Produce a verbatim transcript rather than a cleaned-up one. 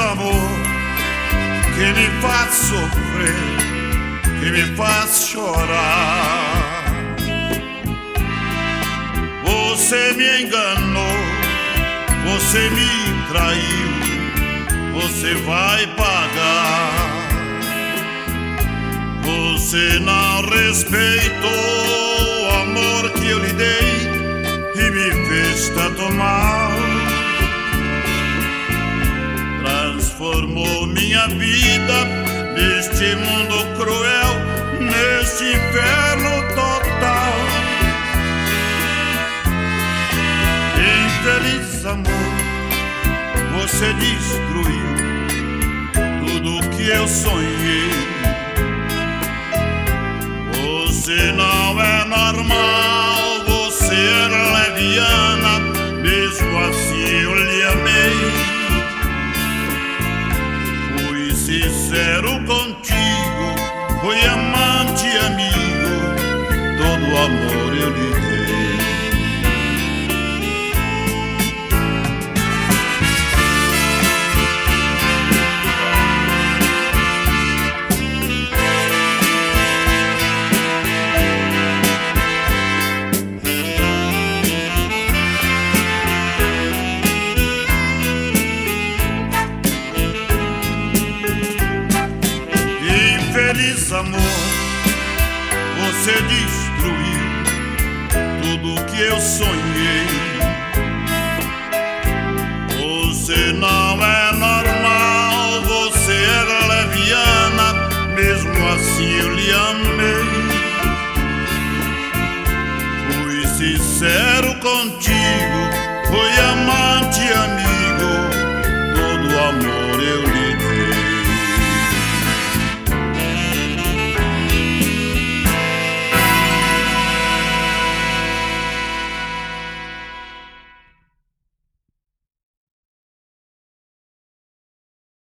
amor que me faz sofrer, que me faz chorar. Você me enganou, você me traiu, você vai pagar. Você não respeitou o amor que eu lhe dei e me fez tanto mal. Transformou minha vida neste mundo cruel, neste inferno total. Infeliz amor, você destruiu tudo que eu sonhei. Você não é normal, você é leviana, mesmo assim eu lhe amei. Fui sincero contigo, fui amante e amigo, todo amor eu lhe dei. Infeliz amor, você destruiu tudo que eu sonhei. Você não é normal, você é leviana, mesmo assim eu lhe amei. Fui sincero contigo,